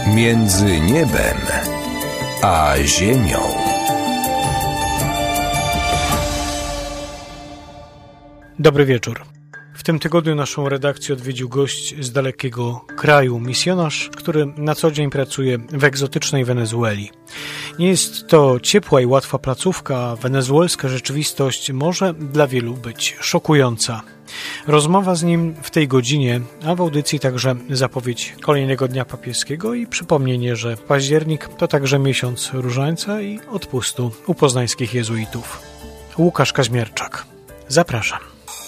Między niebem a ziemią. Dobry wieczór. W tym tygodniu naszą redakcję odwiedził gość z dalekiego kraju, misjonarz, który na co dzień pracuje w egzotycznej Wenezueli. Nie jest to ciepła i łatwa placówka, a wenezuelska rzeczywistość może dla wielu być szokująca. Rozmowa z nim w tej godzinie, a w audycji także zapowiedź kolejnego Dnia Papieskiego i przypomnienie, że październik to także miesiąc różańca i odpustu u poznańskich jezuitów. Łukasz Kaźmierczak. Zapraszam.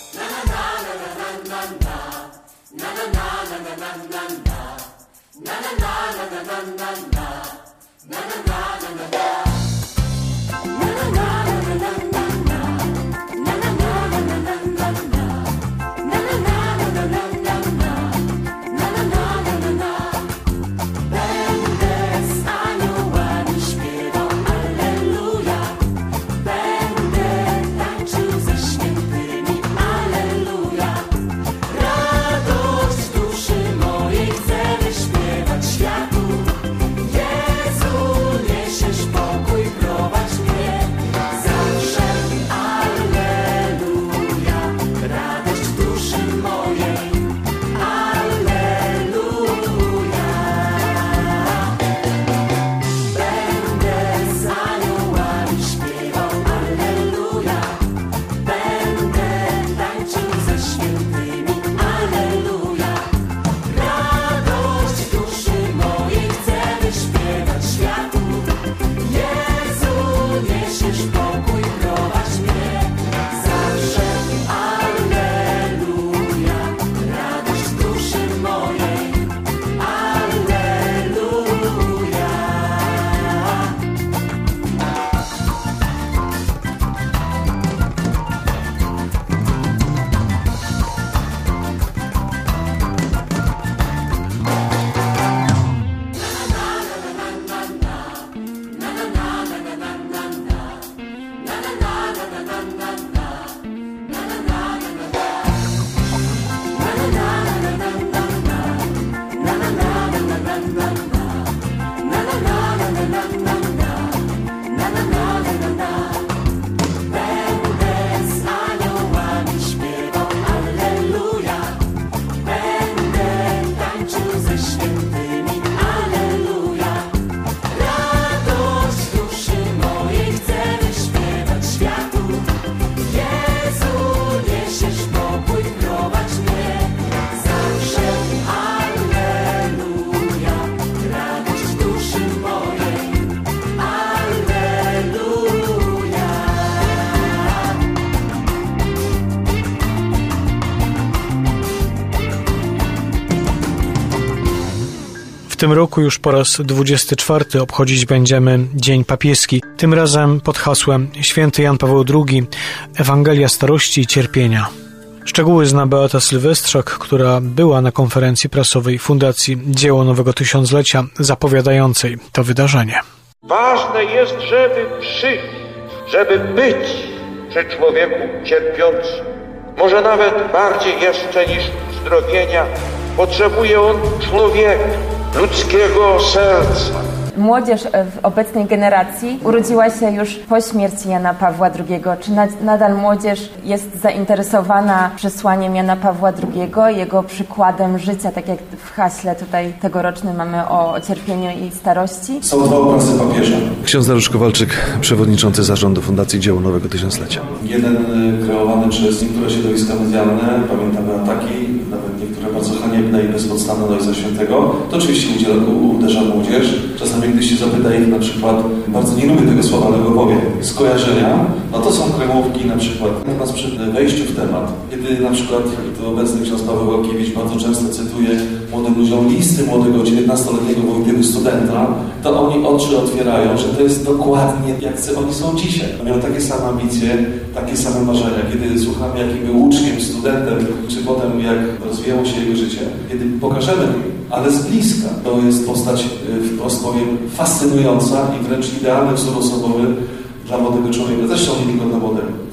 W tym roku już po raz 24 obchodzić będziemy Dzień Papieski, tym razem pod hasłem Święty Jan Paweł II, Ewangelia starości i cierpienia. Szczegóły zna Beata Sylwestrzak, która była na konferencji prasowej Fundacji Dzieło Nowego Tysiąclecia zapowiadającej to wydarzenie. Ważne jest, żeby przyjść, żeby być przy człowieku cierpiącym. Może nawet bardziej jeszcze niż uzdrowienia potrzebuje on człowieka, ludzkiego serca. Młodzież w obecnej generacji urodziła się już po śmierci Jana Pawła II. Czy nadal młodzież jest zainteresowana przesłaniem Jana Pawła II, jego przykładem życia, tak jak w haśle tutaj tegorocznym mamy o cierpieniu i starości? Są dwa obrazy papieża. Ksiądz Dariusz Kowalczyk, przewodniczący zarządu Fundacji Dzieło Nowego Tysiąclecia. Jeden kreowany przez niektóre środowiska medialne, pamiętamy ataki, nawet niektóre bardzo haniebne i bezpodstawne do Ojca Świętego. To oczywiście uderza młodzież. Czasami gdy się zapyta ich na przykład, bardzo nie lubię tego słowa, ale go powiem, skojarzenia, no to są kremówki na przykład. Natomiast przy wejściu w temat, kiedy na przykład to obecny ksiądz Paweł Łapkiewicz bardzo często cytuje młodym ludziom listy młodego 19-letniego wojskiego studenta, to oni oczy otwierają, że to jest dokładnie jak oni są dzisiaj. On miał takie same ambicje, takie same marzenia. Kiedy słuchamy, jakim był uczniem, studentem, czy potem jak rozwijało się jego życie, kiedy pokażemy, ale z bliska, to jest postać, wprost powiem, fascynująca i wręcz idealny wzór osobowy dla młodego człowieka. Zresztą nie tylko dla młodego.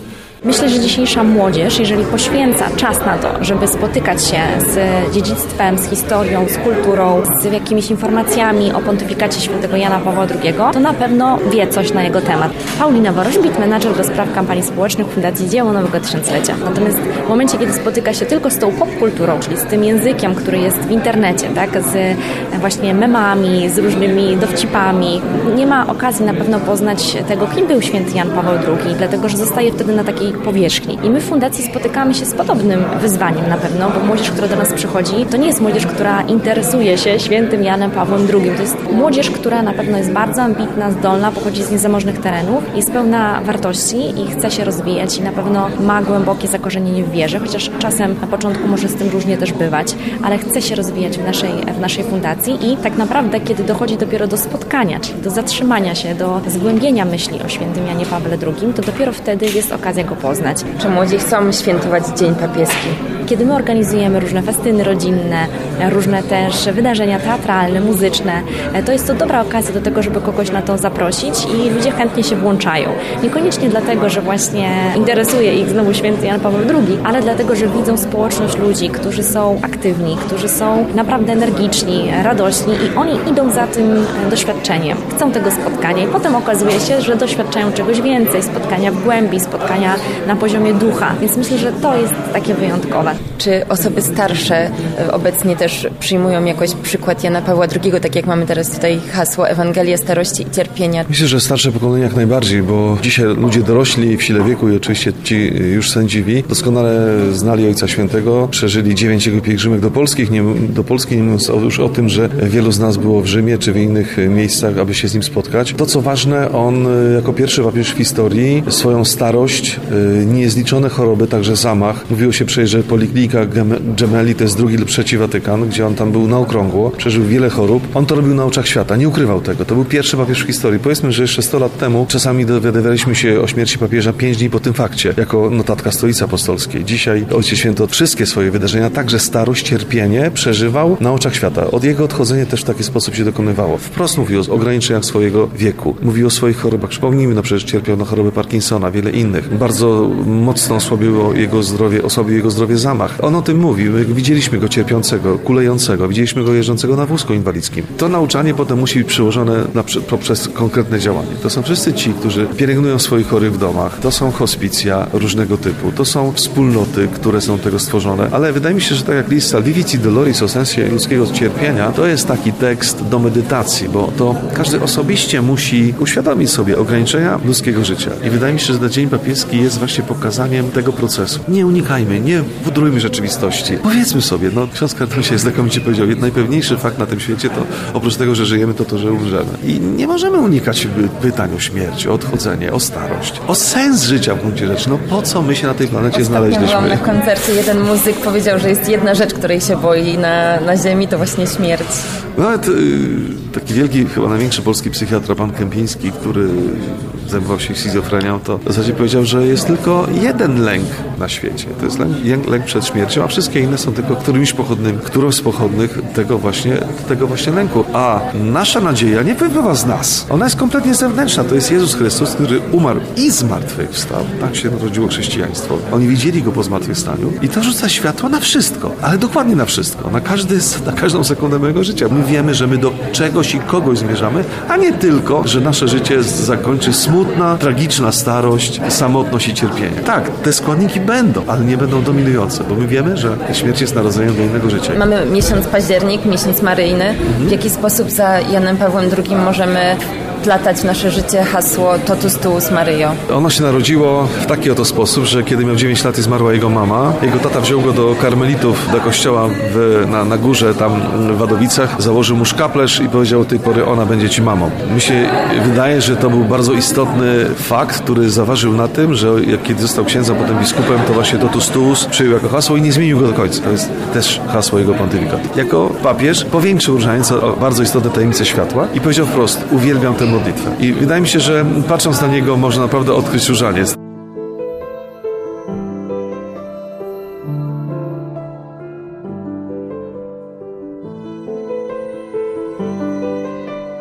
Myślę, że dzisiejsza młodzież, jeżeli poświęca czas na to, żeby spotykać się z dziedzictwem, z historią, z kulturą, z jakimiś informacjami o pontyfikacie świętego Jana Pawła II, to na pewno wie coś na jego temat. Paulina Worożbit, menadżer do spraw kampanii społecznych Fundacji Dzieło Nowego Tysiąclecia. Natomiast w momencie, kiedy spotyka się tylko z tą popkulturą, czyli z tym językiem, który jest w internecie, tak, z właśnie memami, z różnymi dowcipami, nie ma okazji na pewno poznać tego, kim był święty Jan Paweł II, dlatego że zostaje wtedy na takiej powierzchni. I my w Fundacji spotykamy się z podobnym wyzwaniem na pewno, bo młodzież, która do nas przychodzi, to nie jest młodzież, która interesuje się świętym Janem Pawłem II. To jest młodzież, która na pewno jest bardzo ambitna, zdolna, pochodzi z niezamożnych terenów, jest pełna wartości i chce się rozwijać i na pewno ma głębokie zakorzenienie w wierze, chociaż czasem na początku może z tym różnie też bywać, ale chce się rozwijać w naszej fundacji i tak naprawdę, kiedy dochodzi dopiero do spotkania, czyli do zatrzymania się, do zgłębienia myśli o świętym Janie Pawle II, to dopiero wtedy jest okazja go poznać. Czy młodzi chcą świętować Dzień Papieski? Kiedy my organizujemy różne festyny rodzinne, różne też wydarzenia teatralne, muzyczne, to jest to dobra okazja do tego, żeby kogoś na to zaprosić i ludzie chętnie się włączają. Niekoniecznie dlatego, że właśnie interesuje ich znowu święty Jan Paweł II, ale dlatego, że widzą społeczność ludzi, którzy są aktywni, którzy są naprawdę energiczni, radośni i oni idą za tym doświadczeniem. Chcą tego spotkania i potem okazuje się, że doświadczają czegoś więcej, spotkania w głębi, spotkania na poziomie ducha. Więc myślę, że to jest takie wyjątkowe. Czy osoby starsze obecnie też przyjmują jakoś przykład Jana Pawła II, tak jak mamy teraz tutaj hasło Ewangelia starości i cierpienia? Myślę, że starsze pokolenie jak najbardziej, bo dzisiaj ludzie dorośli w sile wieku i oczywiście ci już sędziwi doskonale znali Ojca Świętego, przeżyli 9 jego pielgrzymek do Polski, nie mówiąc już o tym, że wielu z nas było w Rzymie czy w innych miejscach, aby się z nim spotkać. To co ważne, on jako pierwszy papież w historii swoją starość, niezliczone choroby, także zamach. Mówiło się przecież, że Poliklinika Gemelli to jest drugi lub trzeci Watykan, gdzie on tam był na okrągło, przeżył wiele chorób. On to robił na oczach świata, nie ukrywał tego. To był pierwszy papież w historii. Powiedzmy, że jeszcze 100 lat temu czasami dowiadywaliśmy się o śmierci papieża 5 dni po tym fakcie, jako notatka Stolicy Apostolskiej. Dzisiaj Ojciec Święty wszystkie swoje wydarzenia, także starość, cierpienie przeżywał na oczach świata. Od jego odchodzenia też w taki sposób się dokonywało. Wprost mówił o ograniczeniach swojego wieku. Mówił o swoich chorobach. Przypomnijmy, no przecież cierpiał na chorobę Parkinsona, wiele innych. Bardzo mocno osłabiło jego zdrowie zamach. On o tym mówił. Widzieliśmy go cierpiącego, kulejącego, widzieliśmy go jeżdżącego na wózku inwalidzkim. To nauczanie potem musi być przełożone poprzez konkretne działanie. To są wszyscy ci, którzy pielęgnują swoich chorych w domach. To są hospicja różnego typu. To są wspólnoty, które są do tego stworzone. Ale wydaje mi się, że tak jak list Salvifici Doloris o sensie ludzkiego cierpienia, to jest taki tekst do medytacji, bo to każdy osobiście musi uświadomić sobie ograniczenia ludzkiego życia. I wydaje mi się, że Dzień Papieski jest właśnie pokazaniem tego procesu. Nie unikajmy, nie wydrujmy rzeczywistości. Powiedzmy sobie, ksiądz kardynał się znakomicie powiedział, najpewniejszy fakt na tym świecie to oprócz tego, że żyjemy, to, że umrzemy. I nie możemy unikać pytań o śmierć, o odchodzenie, o starość, o sens życia w gruncie rzeczy. Po co my się na tej planecie znaleźliśmy? Byłam na koncercie, jeden muzyk powiedział, że jest jedna rzecz, której się boi na ziemi, to właśnie śmierć. Nawet taki wielki, chyba największy polski psychiatra, pan Kępiński, który zajmował się schizofrenią, to w zasadzie powiedział, że jest tylko jeden lęk na świecie. To jest lęk przed śmiercią, a wszystkie inne są tylko którąś z pochodnych tego właśnie lęku. A nasza nadzieja nie wypływa z nas. Ona jest kompletnie zewnętrzna. To jest Jezus Chrystus, który umarł i zmartwychwstał. Tak się narodziło chrześcijaństwo. Oni widzieli go po zmartwychwstaniu i to rzuca światło na wszystko, ale dokładnie na wszystko. Na każdą sekundę mojego życia. My wiemy, że my do czegoś i kogoś zmierzamy, a nie tylko, że nasze życie zakończy smutna, tragiczna starość, samotność i cierpienie. Tak, te składniki będą, ale nie będą dominujące, bo my wiemy, że śmierć jest narodzeniem do innego życia. Mamy miesiąc październik, miesiąc maryjny. W jaki sposób za Janem Pawłem II możemy wplatać w nasze życie hasło Totus tuus Maryjo? Ono się narodziło w taki oto sposób, że kiedy miał 9 lat i zmarła jego mama, jego tata wziął go do karmelitów, do kościoła na górze tam w Wadowicach, założył mu szkaplerz i powiedział: od tej pory ona będzie ci mamą. Mi się wydaje, że to był bardzo istotny fakt, który zaważył na tym, że kiedy został księdzem, potem biskupem, to właśnie Totus tuus przyjął jako hasło i nie zmienił go do końca. To jest też hasło jego pontyfikatu. Jako papież powiększył różańce o bardzo istotne tajemnice światła i powiedział wprost: uwielbiam tę modlitwę. I wydaje mi się, że patrząc na niego można naprawdę odkryć różaniec.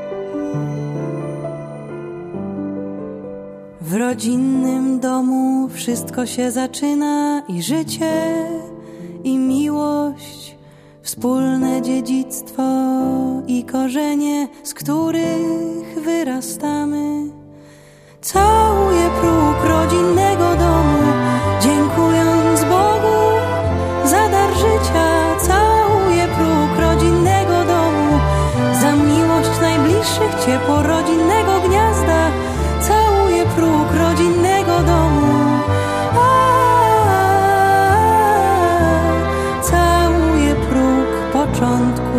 W rodzinnym domu wszystko się zaczyna i życie, i miłość, wspólne dziedzictwo i korzenie, z których wyrastamy. Całuję próg rodzinnego domu, dziękując Bogu za dar życia. Całuję próg rodzinnego domu, za miłość najbliższych, ciepło rodzinnego gniazda. Całuję próg rodzinnego domu. Całuję próg początku.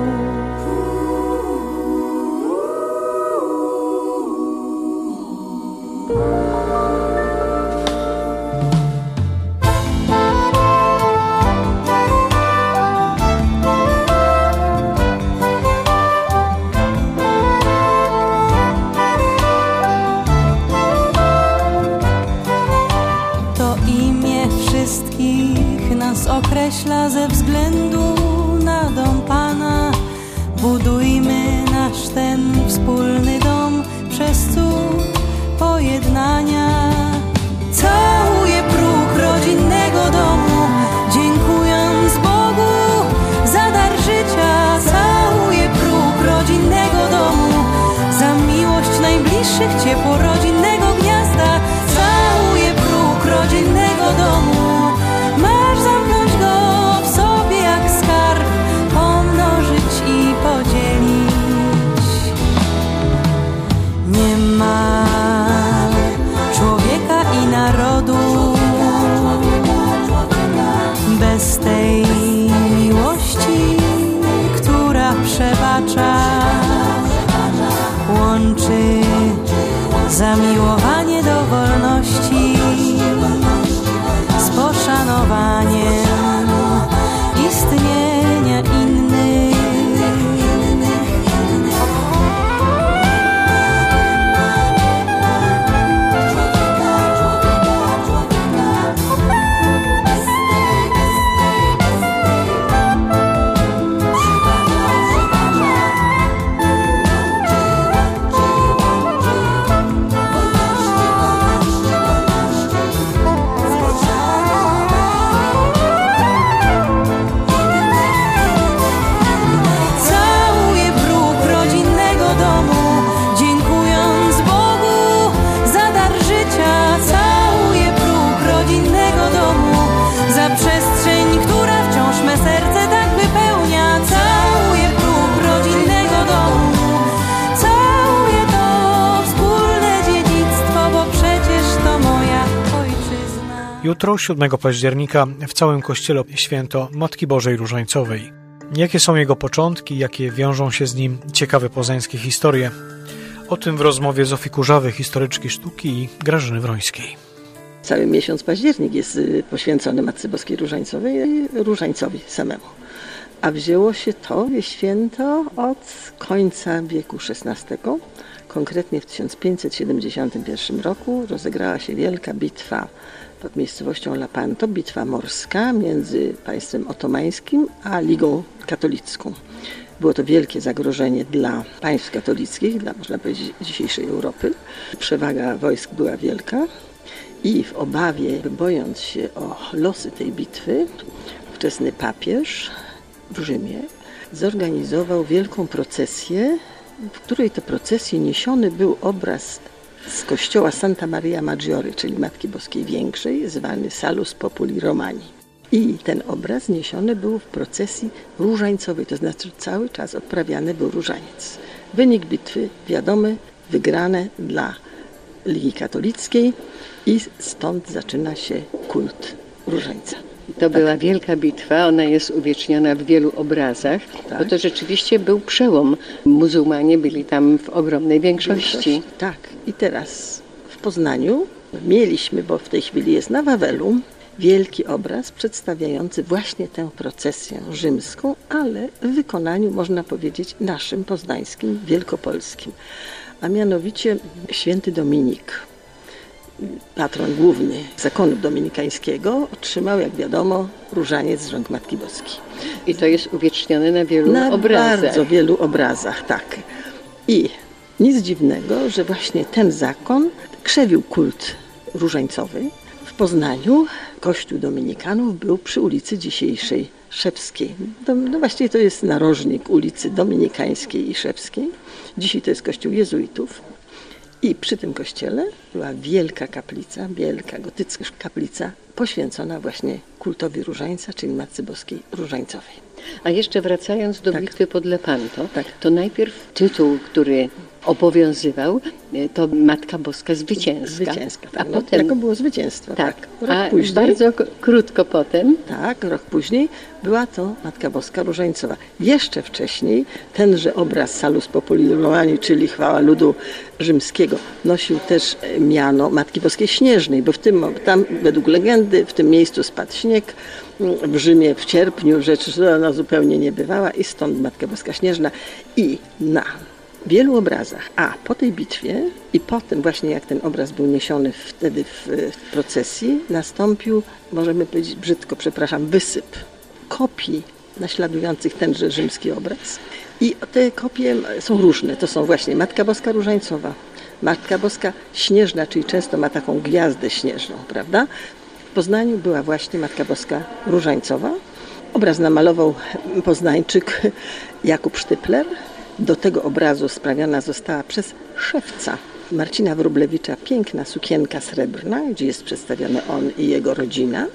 Określa ze względu na dom Pana. Budujmy nasz ten wspólny dom przez cud pojednania. Całuję próg rodzinnego domu, dziękując Bogu za dar życia. Całuję próg rodzinnego domu, za miłość najbliższych, ciepło rodzinnego gniazda. Całuję próg rodzinnego domu. Masz zamknąć go w sobie jak skarb, pomnożyć i podzielić. Nie ma człowieka i narodu bez tej miłości, która przebacza, łączy zamiłowanie do wolności z poszanowaniem istnienia innych. Jutro, 7 października, w całym kościele święto Matki Bożej Różańcowej. Jakie są jego początki, jakie wiążą się z nim ciekawe poznańskie historie? O tym w rozmowie Zofii Kurzawy, historyczki sztuki, i Grażyny Wrońskiej. Cały miesiąc październik jest poświęcony Matce Boskiej Różańcowej i Różańcowi samemu. A wzięło się to święto od końca wieku XVI. Konkretnie w 1571 roku rozegrała się wielka bitwa pod miejscowością Lepanto, bitwa morska między państwem otomańskim a Ligą Katolicką. Było to wielkie zagrożenie dla państw katolickich, dla, można powiedzieć, dzisiejszej Europy. Przewaga wojsk była wielka i w obawie, bojąc się o losy tej bitwy, ówczesny papież w Rzymie zorganizował wielką procesję, w której to procesji niesiony był obraz z kościoła Santa Maria Maggiore, czyli Matki Boskiej Większej, zwany Salus Populi Romani. I ten obraz niesiony był w procesji różańcowej, to znaczy cały czas odprawiany był różaniec. Wynik bitwy wiadomy, wygrane dla Ligi Katolickiej i stąd zaczyna się kult różańca. To była wielka bitwa, ona jest uwieczniona w wielu obrazach, bo to rzeczywiście był przełom. Muzułmanie byli tam w ogromnej większości. Tak, i teraz w Poznaniu mieliśmy, bo w tej chwili jest na Wawelu, wielki obraz przedstawiający właśnie tę procesję rzymską, ale w wykonaniu, można powiedzieć, naszym poznańskim, wielkopolskim. A mianowicie święty Dominik, patron główny zakonu dominikańskiego, otrzymał, jak wiadomo, różaniec z rąk Matki Boskiej. I to jest uwiecznione na wielu obrazach. Bardzo wielu obrazach, tak. I nic dziwnego, że właśnie ten zakon krzewił kult różańcowy. W Poznaniu kościół dominikanów był przy ulicy dzisiejszej Szewskiej. No właściwie to jest narożnik ulicy Dominikańskiej i Szewskiej. Dzisiaj to jest kościół jezuitów. I przy tym kościele była wielka kaplica, wielka gotycka kaplica poświęcona właśnie kultowi Różańca, czyli Matce Boskiej Różańcowej. A jeszcze wracając do bitwy pod Lepanto, to najpierw tytuł, który obowiązywał, to Matka Boska Zwycięska. A potem jako było zwycięstwo. Rok później, bardzo krótko potem. Rok później była to Matka Boska Różańcowa. Jeszcze wcześniej tenże obraz Salus Populi Romani, czyli chwała ludu rzymskiego, nosił też miano Matki Boskiej Śnieżnej, bo tam według legendy w tym miejscu spadł śnieg w Rzymie w sierpniu, rzecz zupełnie niebywała i stąd Matka Boska Śnieżna. I na wielu obrazach, a po tej bitwie i potem właśnie jak ten obraz był niesiony wtedy w procesji, nastąpił, możemy powiedzieć brzydko, wysyp kopii naśladujących tenże rzymski obraz. I te kopie są różne, to są właśnie Matka Boska Różańcowa, Matka Boska Śnieżna, czyli często ma taką gwiazdę śnieżną, prawda? W Poznaniu była właśnie Matka Boska Różańcowa. Obraz namalował Poznańczyk Jakub Sztypler. Do tego obrazu sprawiona została przez szewca Marcina Wróblewicza piękna sukienka srebrna, gdzie jest przedstawiony on i jego rodzina.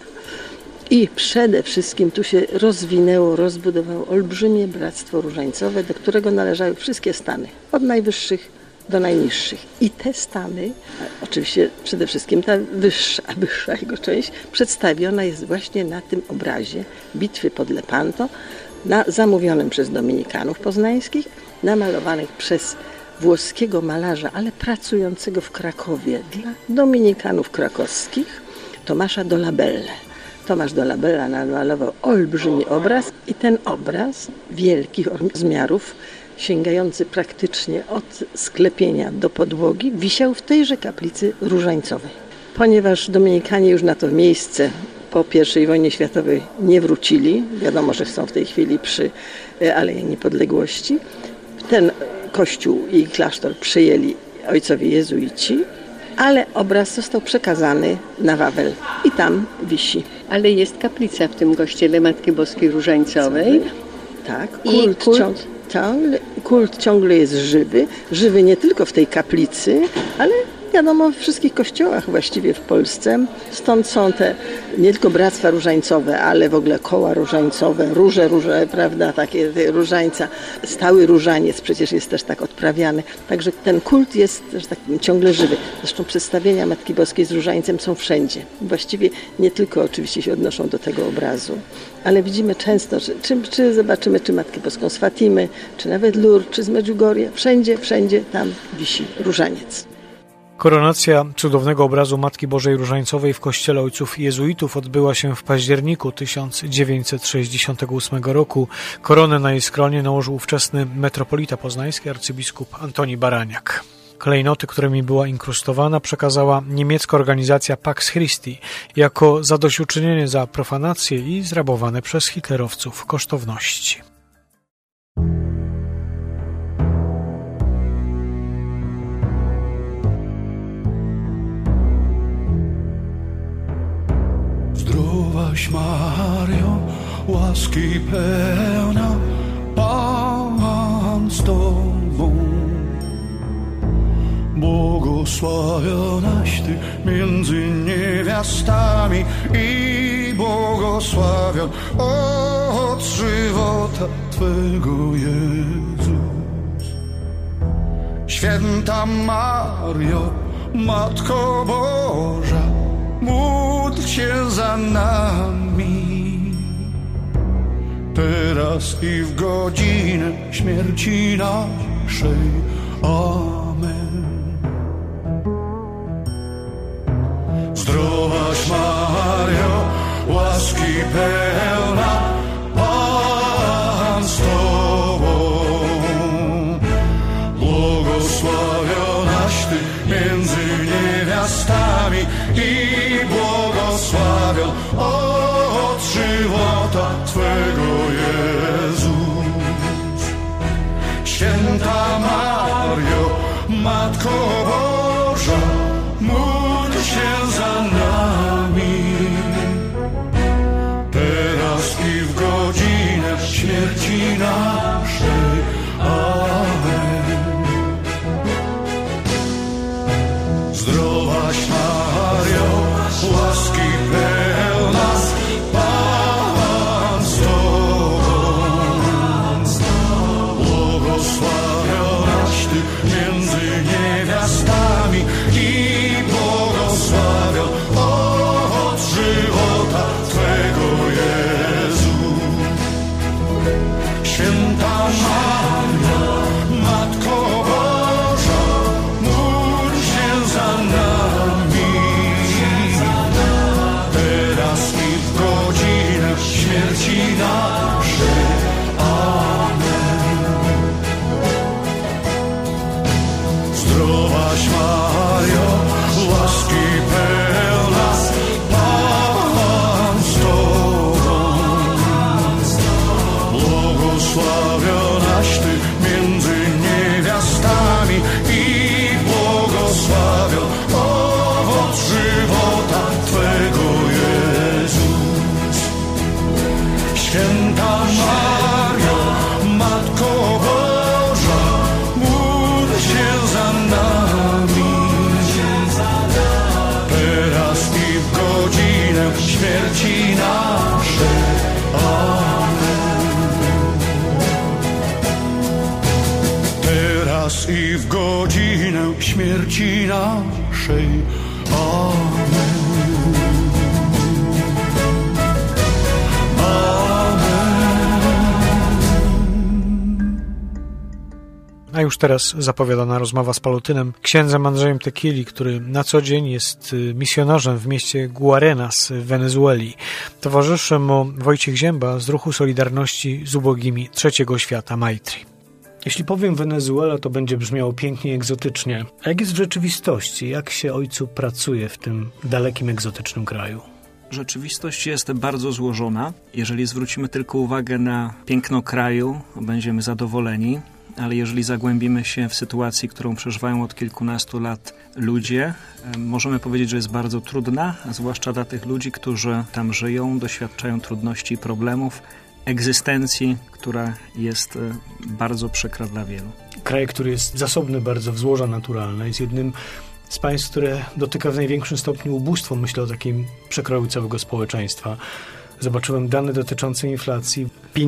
I przede wszystkim tu się rozbudowało olbrzymie Bractwo Różańcowe, do którego należały wszystkie stany, od najwyższych do najniższych. I te stany, oczywiście przede wszystkim ta wyższa jego część, przedstawiona jest właśnie na tym obrazie bitwy pod Lepanto, zamówionym przez dominikanów poznańskich, namalowanych przez włoskiego malarza, ale pracującego w Krakowie dla dominikanów krakowskich, Tomasza Dolabelle. Tomasz Dolabella namalował olbrzymi obraz i ten obraz wielkich rozmiarów, sięgający praktycznie od sklepienia do podłogi, wisiał w tejże kaplicy różańcowej. Ponieważ dominikanie już na to miejsce po I wojnie światowej nie wrócili, wiadomo, że są w tej chwili przy Alei Niepodległości, ten kościół i klasztor przyjęli ojcowie jezuici, ale obraz został przekazany na Wawel i tam wisi. Ale jest kaplica w tym kościele Matki Boskiej Różańcowej. Tak, kult ciągle jest żywy nie tylko w tej kaplicy, ale wiadomo, w wszystkich kościołach właściwie w Polsce. Stąd są te nie tylko bractwa różańcowe, ale w ogóle koła różańcowe, róże, prawda, takie różańca. Stały różaniec przecież jest też tak odprawiany. Także ten kult jest też tak ciągle żywy. Zresztą przedstawienia Matki Boskiej z różańcem są wszędzie. Właściwie nie tylko oczywiście się odnoszą do tego obrazu, ale widzimy często, że czy zobaczymy, czy Matkę Boską z Fatimy, czy nawet Lourdes, czy z Medjugorje, wszędzie tam wisi różaniec. Koronacja cudownego obrazu Matki Bożej Różańcowej w kościele ojców jezuitów odbyła się w październiku 1968 roku. Koronę na jej skronie nałożył ówczesny metropolita poznański arcybiskup Antoni Baraniak. Klejnoty, którymi była inkrustowana, przekazała niemiecka organizacja Pax Christi jako zadośćuczynienie za profanację i zrabowane przez hitlerowców kosztowności. Zdrowaś Mario, łaski pełna, Pan z Tobą. Błogosławionaś Ty między niewiastami i błogosławion od żywota Twego Jezus. Święta Mario, Matko Boża, módl się za nami, teraz i w godzinę śmierci naszej. Amen. Zdrowaś Mario, łaski pełna, Pan z Tobą. Błogosławionaś Ty między niewiastami i błogosławion od żywota Twego Jezus. Święta Mario, Matko Boża, módl się za nami, naszej. Amen. A już teraz zapowiadana rozmowa z Palutynem, księdzem Andrzejem Tequili, który na co dzień jest misjonarzem w mieście Guarenas w Wenezueli. Towarzyszy mu Wojciech Zięba z ruchu Solidarności z Ubogimi Trzeciego Świata Maitri. Jeśli powiem Wenezuela, to będzie brzmiało pięknie i egzotycznie. A jak jest w rzeczywistości? Jak się ojcu pracuje w tym dalekim, egzotycznym kraju? Rzeczywistość jest bardzo złożona. Jeżeli zwrócimy tylko uwagę na piękno kraju, będziemy zadowoleni. Ale jeżeli zagłębimy się w sytuacji, którą przeżywają od kilkunastu lat ludzie, możemy powiedzieć, że jest bardzo trudna, zwłaszcza dla tych ludzi, którzy tam żyją, doświadczają trudności i problemów, egzystencji, która jest bardzo przykra dla wielu. Kraj, który jest zasobny bardzo w złoża naturalne, jest jednym z państw, które dotyka w największym stopniu ubóstwo. Myślę o takim przekroju całego społeczeństwa. Zobaczyłem dane dotyczące inflacji.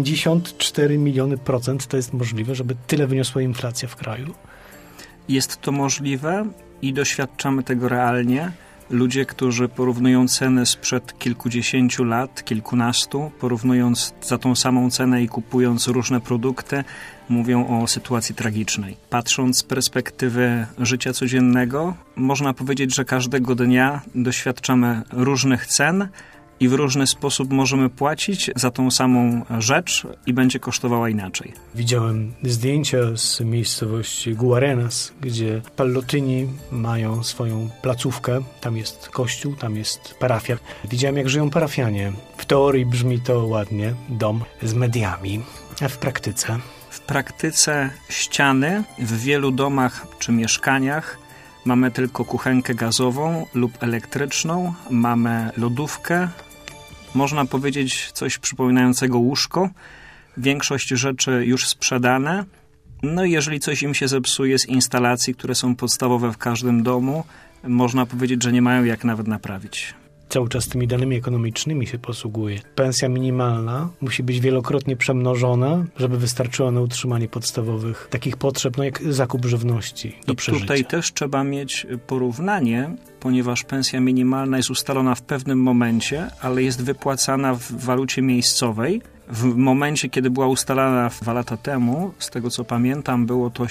54 miliony procent to jest możliwe, żeby tyle wyniosła inflacja w kraju? Jest to możliwe i doświadczamy tego realnie. Ludzie, którzy porównują ceny sprzed kilkudziesięciu lat, kilkunastu, porównując za tą samą cenę i kupując różne produkty, mówią o sytuacji tragicznej. Patrząc z perspektywy życia codziennego, można powiedzieć, że każdego dnia doświadczamy różnych cen, i w różny sposób możemy płacić za tą samą rzecz i będzie kosztowała inaczej. Widziałem zdjęcia z miejscowości Guarenas, gdzie Pallotyni mają swoją placówkę. Tam jest kościół, tam jest parafia. Widziałem, jak żyją parafianie. W teorii brzmi to ładnie, dom z mediami, a w praktyce? W praktyce ściany w wielu domach czy mieszkaniach mamy tylko kuchenkę gazową lub elektryczną, mamy lodówkę, można powiedzieć coś przypominającego łóżko, większość rzeczy już sprzedane. No i jeżeli coś im się zepsuje z instalacji, które są podstawowe w każdym domu, można powiedzieć, że nie mają jak nawet naprawić. Cały czas tymi danymi ekonomicznymi się posługuje. Pensja minimalna musi być wielokrotnie przemnożona, żeby wystarczyła na utrzymanie podstawowych takich potrzeb, no jak zakup żywności do przeżycia. I tutaj też trzeba mieć porównanie, ponieważ pensja minimalna jest ustalona w pewnym momencie, ale jest wypłacana w walucie miejscowej. W momencie, kiedy była ustalana 2 lata temu, z tego co pamiętam, było to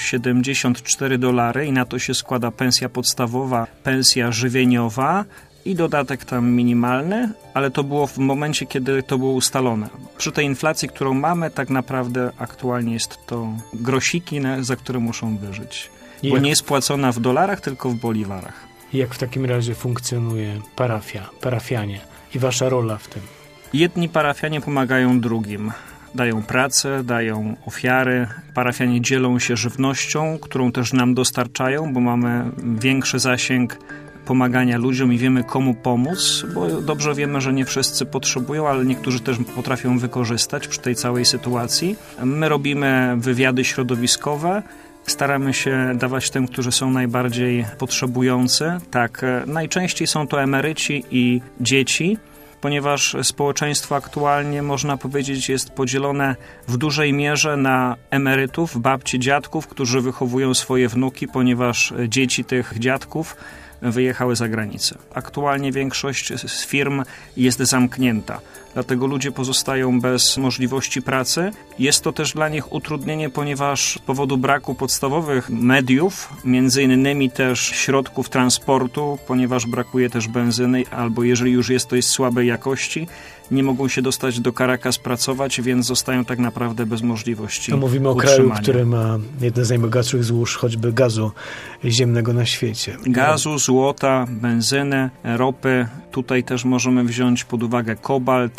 $74 i na to się składa pensja podstawowa, pensja żywieniowa, i dodatek tam minimalny, ale to było w momencie, kiedy to było ustalone. Przy tej inflacji, którą mamy, tak naprawdę aktualnie jest to grosiki, za które muszą wyżyć. Bo nie jest płacona w dolarach, tylko w boliwarach. Jak w takim razie funkcjonuje parafianie i wasza rola w tym? Jedni parafianie pomagają drugim. Dają pracę, dają ofiary. Parafianie dzielą się żywnością, którą też nam dostarczają, bo mamy większy zasięg pomagania ludziom i wiemy, komu pomóc, bo dobrze wiemy, że nie wszyscy potrzebują, ale niektórzy też potrafią wykorzystać przy tej całej sytuacji. My robimy wywiady środowiskowe, staramy się dawać tym, którzy są najbardziej potrzebujący. Tak, najczęściej są to emeryci i dzieci, ponieważ społeczeństwo aktualnie, można powiedzieć, jest podzielone w dużej mierze na emerytów, babci, dziadków, którzy wychowują swoje wnuki, ponieważ dzieci tych dziadków wyjechały za granicę. Aktualnie większość z firm jest zamknięta, dlatego ludzie pozostają bez możliwości pracy. Jest to też dla nich utrudnienie, ponieważ z powodu braku podstawowych mediów, między innymi też środków transportu, ponieważ brakuje też benzyny, albo jeżeli już jest, to jest słabej jakości, nie mogą się dostać do Caracas pracować, więc zostają tak naprawdę bez możliwości mówimy o kraju, który ma jedne z najbogatszych złóż choćby gazu ziemnego na świecie. Gazu, złota, benzyny, ropy. Tutaj też możemy wziąć pod uwagę kobalt,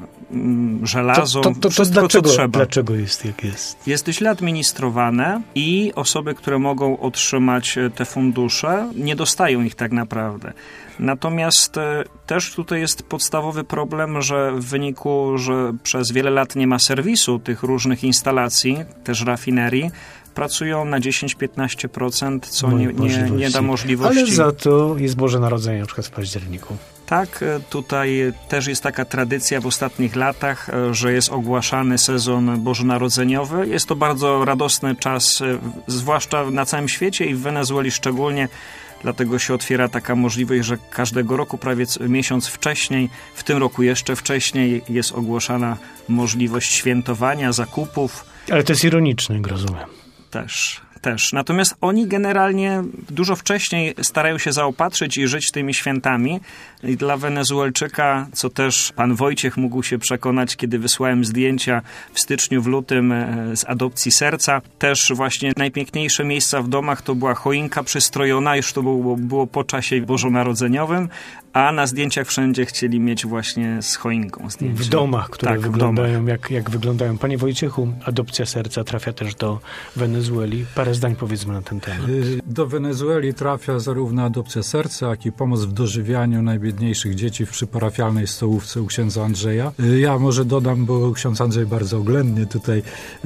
żelazo, wszystko co trzeba. Dlaczego jest jak jest? Jest źle administrowane i osoby, które mogą otrzymać te fundusze, nie dostają ich tak naprawdę. Natomiast też tutaj jest podstawowy problem, że w wyniku, że przez wiele lat nie ma serwisu tych różnych instalacji, też rafinerii, pracują na 10-15%, co nie da możliwości. Ale za to jest Boże Narodzenie, na przykład w październiku. Tak, tutaj też jest taka tradycja w ostatnich latach, że jest ogłaszany sezon bożonarodzeniowy. Jest to bardzo radosny czas, zwłaszcza na całym świecie i w Wenezueli szczególnie, dlatego się otwiera taka możliwość, że każdego roku prawie miesiąc wcześniej, w tym roku jeszcze wcześniej jest ogłoszona możliwość świętowania, zakupów. Ale to jest ironiczne, jak rozumiem. Też. Natomiast oni generalnie dużo wcześniej starają się zaopatrzyć i żyć tymi świętami. I dla Wenezuelczyka, co też pan Wojciech mógł się przekonać, kiedy wysłałem zdjęcia w styczniu, w lutym z adopcji serca, też właśnie najpiękniejsze miejsca w domach to była choinka przystrojona, już to było po czasie bożonarodzeniowym, a na zdjęciach wszędzie chcieli mieć właśnie z choinką zdjęcia. W domach, które wyglądają jak wyglądają. Panie Wojciechu, adopcja serca trafia też do Wenezueli. Parę zdań powiedzmy na ten temat. Do Wenezueli trafia zarówno adopcja serca, jak i pomoc w dożywianiu najbiedniejszych dzieci w przyparafialnej stołówce u księdza Andrzeja. Ja może dodam, bo ksiądz Andrzej bardzo oględnie tutaj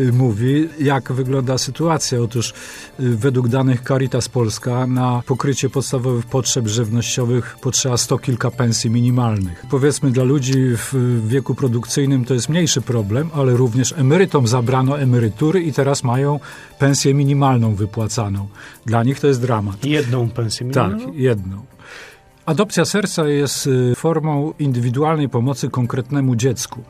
mówi, jak wygląda sytuacja. Otóż według danych Caritas Polska na pokrycie podstawowych potrzeb żywnościowych potrzeba 100 kilka pensji minimalnych. Powiedzmy, dla ludzi w wieku produkcyjnym to jest mniejszy problem, ale również emerytom zabrano emerytury i teraz mają pensję minimalną wypłacaną. Dla nich to jest dramat. Jedną pensję minimalną? Tak, jedną. Adopcja serca jest formą indywidualnej pomocy konkretnemu dziecku.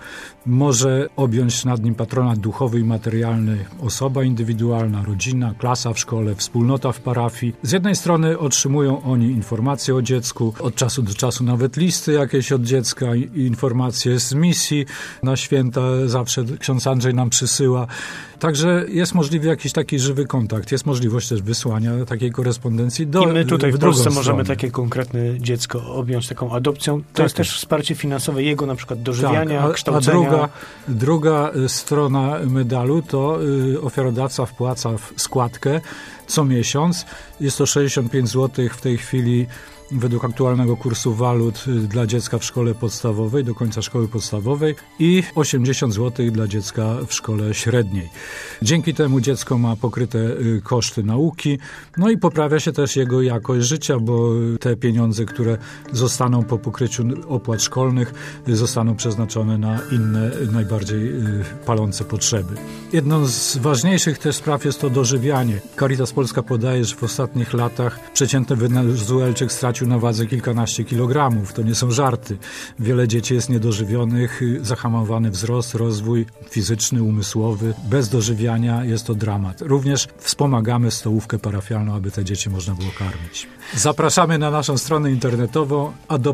Może objąć nad nim patronat duchowy i materialny osoba indywidualna, rodzina, klasa w szkole, wspólnota w parafii. Z jednej strony otrzymują oni informacje o dziecku, od czasu do czasu nawet listy jakieś od dziecka, informacje z misji na święta zawsze ksiądz Andrzej nam przysyła. Także jest możliwy jakiś taki żywy kontakt, jest możliwość też wysłania takiej korespondencji do I my tutaj w Polsce możemy stronę. takie konkretne dziecko objąć taką adopcją. To jest też wsparcie finansowe jego na przykład dożywiania, kształcenia. A druga strona medalu to ofiarodawca wpłaca składkę co miesiąc. Jest to 65 zł w tej chwili według aktualnego kursu walut dla dziecka w szkole podstawowej, do końca szkoły podstawowej i 80 zł dla dziecka w szkole średniej. Dzięki temu dziecko ma pokryte koszty nauki, no i poprawia się też jego jakość życia, bo te pieniądze, które zostaną po pokryciu opłat szkolnych, zostaną przeznaczone na inne, najbardziej palące potrzeby. Jedną z ważniejszych też spraw jest to dożywianie. Caritas Polska podaje, że w ostatnich latach przeciętny Wenezuelczyk stracił na wadze kilkanaście kilogramów. To nie są żarty. Wiele dzieci jest niedożywionych, zahamowany wzrost, rozwój fizyczny, umysłowy. Bez dożywiania jest to dramat. Również wspomagamy stołówkę parafialną, aby te dzieci można było karmić. Zapraszamy na naszą stronę internetową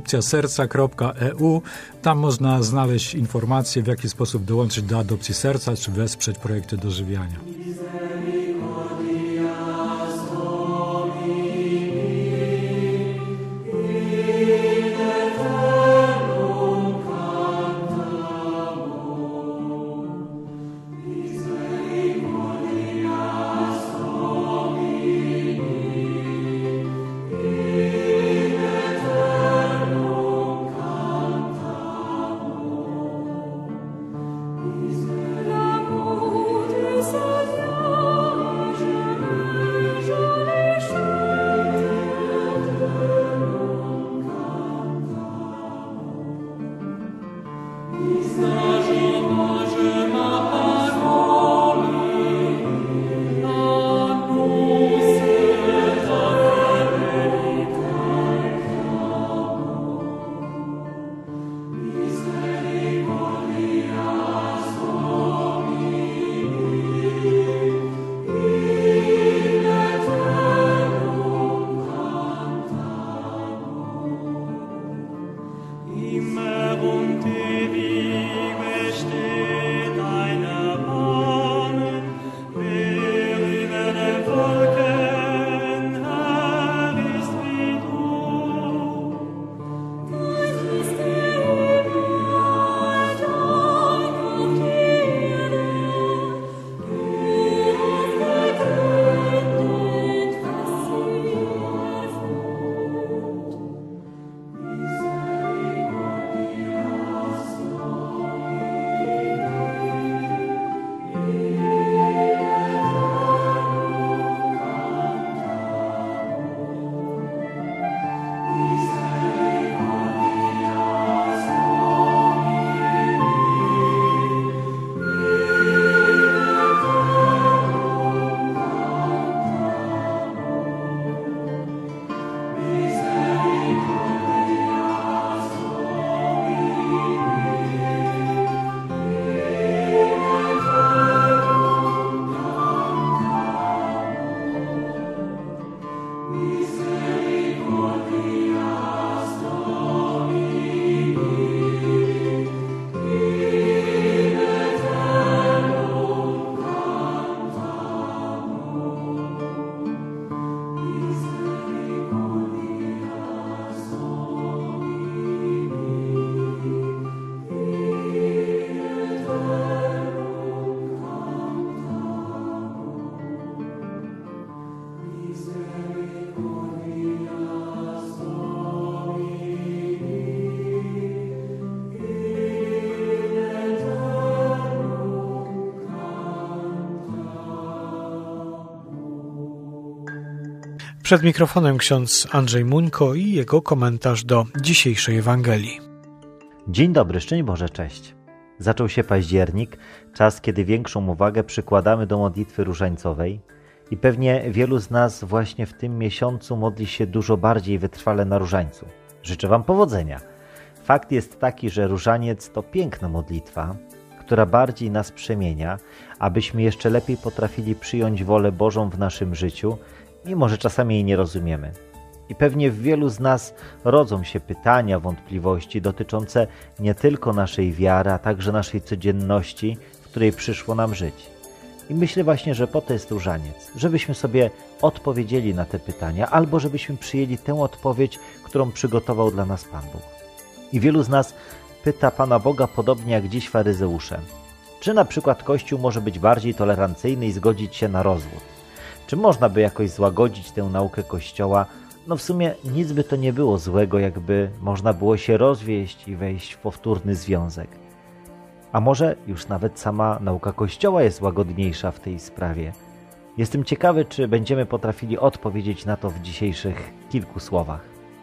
adopcjaserca.eu. Tam można znaleźć informacje, w jaki sposób dołączyć do adopcji serca, czy wesprzeć projekty dożywiania. Israel, Przed mikrofonem ksiądz Andrzej Muńko i jego komentarz do dzisiejszej Ewangelii. Dzień dobry, szczęść Boże, cześć. Zaczął się październik, czas, kiedy większą uwagę przykładamy do modlitwy różańcowej i pewnie wielu z nas właśnie w tym miesiącu modli się dużo bardziej wytrwale na różańcu. Życzę Wam powodzenia. Fakt jest taki, że różaniec to piękna modlitwa, która bardziej nas przemienia, abyśmy jeszcze lepiej potrafili przyjąć wolę Bożą w naszym życiu, mimo że czasami jej nie rozumiemy. I pewnie w wielu z nas rodzą się pytania, wątpliwości dotyczące nie tylko naszej wiary, a także naszej codzienności, w której przyszło nam żyć. I myślę właśnie, że po to jest różaniec, żebyśmy sobie odpowiedzieli na te pytania, albo żebyśmy przyjęli tę odpowiedź, którą przygotował dla nas Pan Bóg. I wielu z nas pyta Pana Boga podobnie jak dziś faryzeusze. Czy na przykład Kościół może być bardziej tolerancyjny i zgodzić się na rozwód? Czy można by jakoś złagodzić tę naukę Kościoła? No w sumie nic by to nie było złego, jakby można było się rozwieść i wejść w powtórny związek. A może już nawet sama nauka Kościoła jest łagodniejsza w tej sprawie? Jestem ciekawy, czy będziemy potrafili odpowiedzieć na to w dzisiejszych kilku słowach.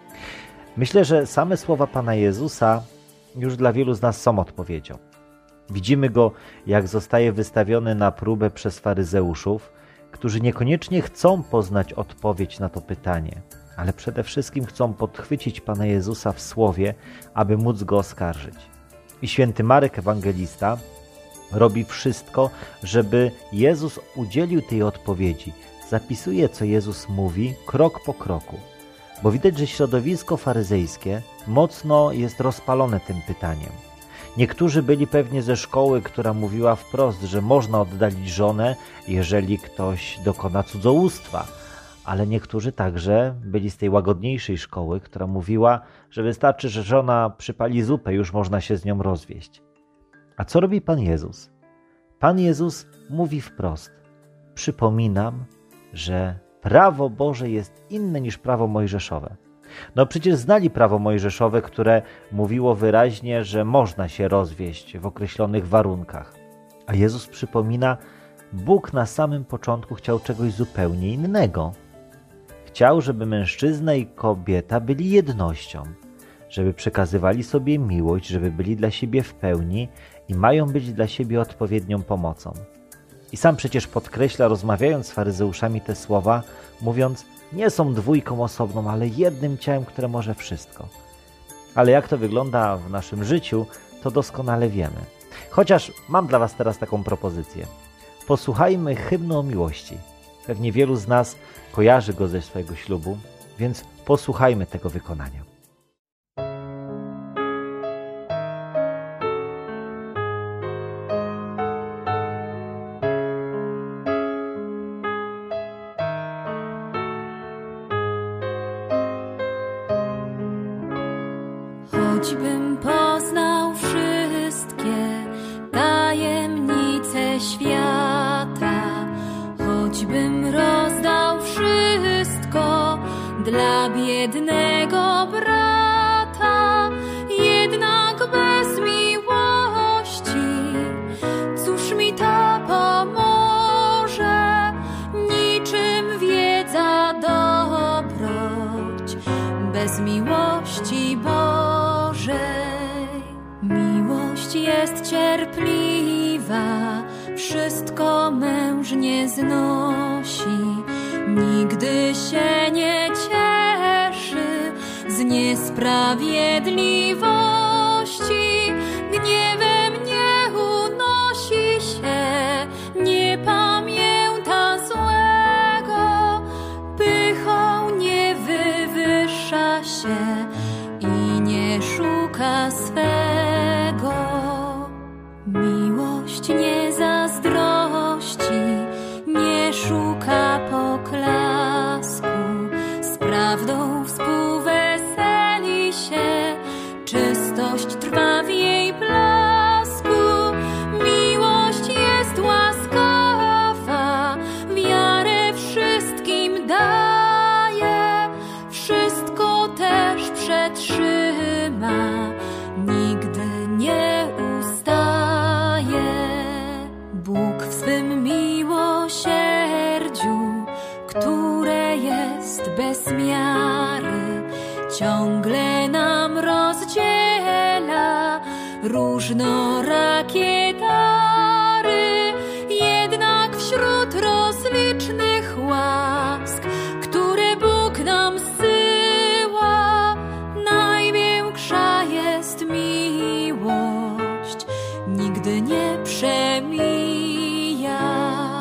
Myślę, że same słowa Pana Jezusa już dla wielu z nas są odpowiedzią. Widzimy Go, jak zostaje wystawiony na próbę przez faryzeuszów, którzy niekoniecznie chcą poznać odpowiedź na to pytanie, ale przede wszystkim chcą podchwycić Pana Jezusa w słowie, aby móc Go oskarżyć. I święty Marek Ewangelista robi wszystko, żeby Jezus udzielił tej odpowiedzi. Zapisuje, co Jezus mówi, krok po kroku. Bo widać, że środowisko faryzejskie mocno jest rozpalone tym pytaniem. Niektórzy byli pewnie ze szkoły, która mówiła wprost, że można oddalić żonę, jeżeli ktoś dokona cudzołóstwa. Ale niektórzy także byli z tej łagodniejszej szkoły, która mówiła, że wystarczy, że żona przypali zupę, już można się z nią rozwieść. A co robi Pan Jezus? Pan Jezus mówi wprost. Przypominam, że prawo Boże jest inne niż prawo mojżeszowe. No przecież znali prawo mojżeszowe, które mówiło wyraźnie, że można się rozwieść w określonych warunkach. A Jezus przypomina, Bóg na samym początku chciał czegoś zupełnie innego. Chciał, żeby mężczyzna i kobieta byli jednością, żeby przekazywali sobie miłość, żeby byli dla siebie w pełni i mają być dla siebie odpowiednią pomocą. I sam przecież podkreśla, rozmawiając z faryzeuszami te słowa, mówiąc, nie są dwójką osobną, ale jednym ciałem, które może wszystko. Ale jak to wygląda w naszym życiu, to doskonale wiemy. Chociaż mam dla Was teraz taką propozycję. Posłuchajmy hymnu o miłości. Pewnie wielu z nas kojarzy go ze swojego ślubu, więc posłuchajmy tego wykonania. Choćbym poznał wszystkie tajemnice świata, choćbym rozdał wszystko dla biednego brata, jednak bez miłości, cóż mi to pomoże? Niczym wiedza dobroć, bez miłości Miłość jest cierpliwa, wszystko mężnie znosi, nigdy się nie cieszy z niesprawiedliwości, gniewem nie unosi się, nie pamięta złego, pychą nie wywyższa się i nie szuka swego. Miłość nie zazdrości, nie szuka poklasku, z prawdą współweseli się, czystość trwa w jej blasku. Miłość jest łaskawa, wiarę wszystkim daje, wszystko też przetrzyma, nigdy nie ustaje. różnorakie dary, jednak wśród rozlicznych łask, które Bóg nam zsyła, największa jest miłość, nigdy nie przemija.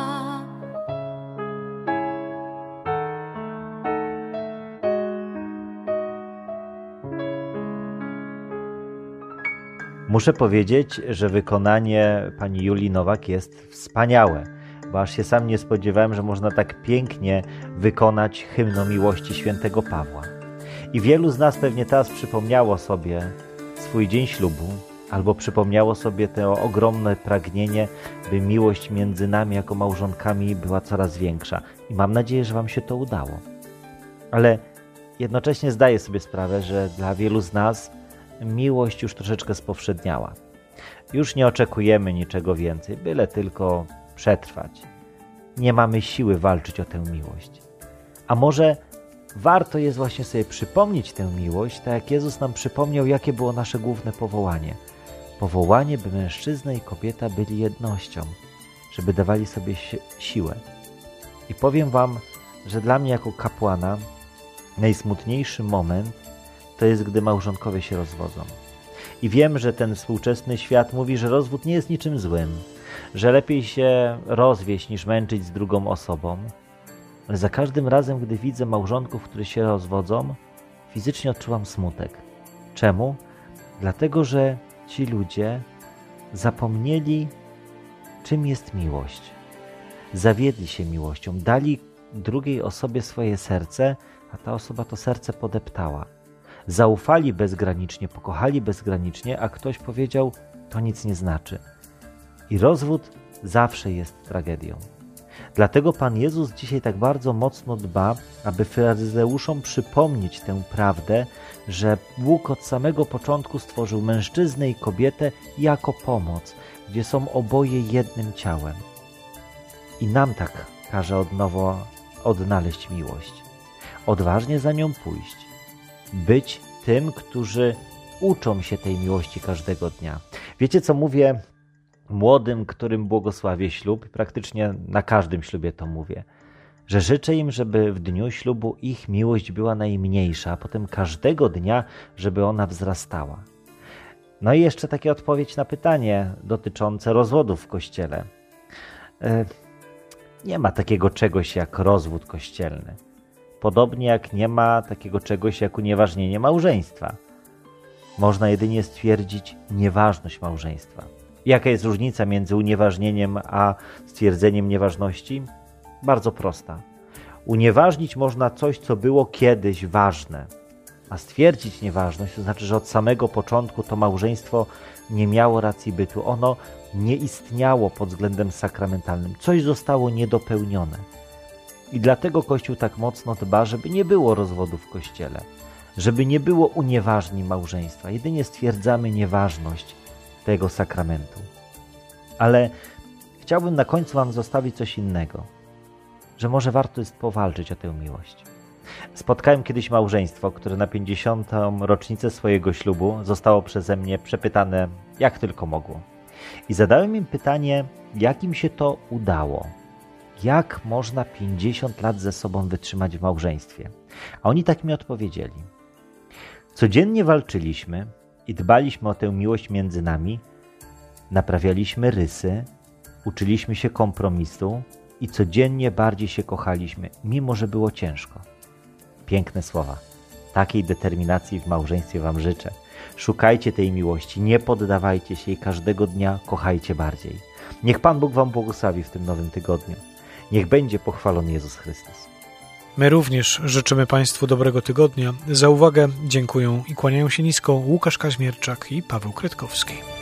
Muszę powiedzieć, że wykonanie pani Julii Nowak jest wspaniałe, bo aż się sam nie spodziewałem, że można tak pięknie wykonać hymn o miłości świętego Pawła. I wielu z nas pewnie teraz przypomniało sobie swój dzień ślubu, albo przypomniało sobie to ogromne pragnienie, by miłość między nami jako małżonkami była coraz większa. I mam nadzieję, że wam się to udało. Ale jednocześnie zdaję sobie sprawę, że dla wielu z nas miłość już troszeczkę spowszedniała. Już nie oczekujemy niczego więcej, byle tylko przetrwać. Nie mamy siły walczyć o tę miłość. A może warto jest właśnie sobie przypomnieć tę miłość, tak jak Jezus nam przypomniał, jakie było nasze główne powołanie. Powołanie, by mężczyzna i kobieta byli jednością, żeby dawali sobie siłę. I powiem wam, że dla mnie jako kapłana najsmutniejszy moment to jest, gdy małżonkowie się rozwodzą. I wiem, że ten współczesny świat mówi, że rozwód nie jest niczym złym, że lepiej się rozwieść niż męczyć z drugą osobą. Ale za każdym razem, gdy widzę małżonków, którzy się rozwodzą, fizycznie odczuwam smutek. Czemu? Dlatego, że ci ludzie zapomnieli, czym jest miłość. Zawiedli się miłością, dali drugiej osobie swoje serce, a ta osoba to serce podeptała. Zaufali bezgranicznie, pokochali bezgranicznie, a ktoś powiedział, to nic nie znaczy. I rozwód zawsze jest tragedią. Dlatego Pan Jezus dzisiaj tak bardzo mocno dba, aby faryzeuszom przypomnieć tę prawdę, że Bóg od samego początku stworzył mężczyznę i kobietę jako pomoc, gdzie są oboje jednym ciałem. I nam tak każe od nowa odnaleźć miłość, odważnie za nią pójść, być tym, którzy uczą się tej miłości każdego dnia. Wiecie, co mówię młodym, którym błogosławię ślub? Praktycznie na każdym ślubie to mówię. Że życzę im, żeby w dniu ślubu ich miłość była najmniejsza, a potem każdego dnia, żeby ona wzrastała. No i jeszcze taka odpowiedź na pytanie dotyczące rozwodów w Kościele. Nie ma takiego czegoś jak rozwód kościelny. Podobnie jak nie ma takiego czegoś jak unieważnienie małżeństwa. Można jedynie stwierdzić nieważność małżeństwa. Jaka jest różnica między unieważnieniem a stwierdzeniem nieważności? Bardzo prosta. Unieważnić można coś, co było kiedyś ważne, a stwierdzić nieważność to znaczy, że od samego początku to małżeństwo nie miało racji bytu. Ono nie istniało pod względem sakramentalnym. Coś zostało niedopełnione. I dlatego Kościół tak mocno dba, żeby nie było rozwodu w Kościele, żeby nie było unieważnień małżeństwa. Jedynie stwierdzamy nieważność tego sakramentu. Ale chciałbym na końcu wam zostawić coś innego, że może warto jest powalczyć o tę miłość. Spotkałem kiedyś małżeństwo, które na 50. rocznicę swojego ślubu zostało przeze mnie przepytane jak tylko mogło. I zadałem im pytanie, jak im się to udało. Jak można 50 lat ze sobą wytrzymać w małżeństwie? A oni tak mi odpowiedzieli. Codziennie walczyliśmy i dbaliśmy o tę miłość między nami, naprawialiśmy rysy, uczyliśmy się kompromisu i codziennie bardziej się kochaliśmy, mimo że było ciężko. Piękne słowa. Takiej determinacji w małżeństwie wam życzę. Szukajcie tej miłości, nie poddawajcie się i każdego dnia kochajcie bardziej. Niech Pan Bóg wam błogosławi w tym nowym tygodniu. Niech będzie pochwalony Jezus Chrystus. My również życzymy Państwu dobrego tygodnia. Za uwagę dziękują i kłaniają się nisko Łukasz Kaźmierczak i Paweł Krytkowski.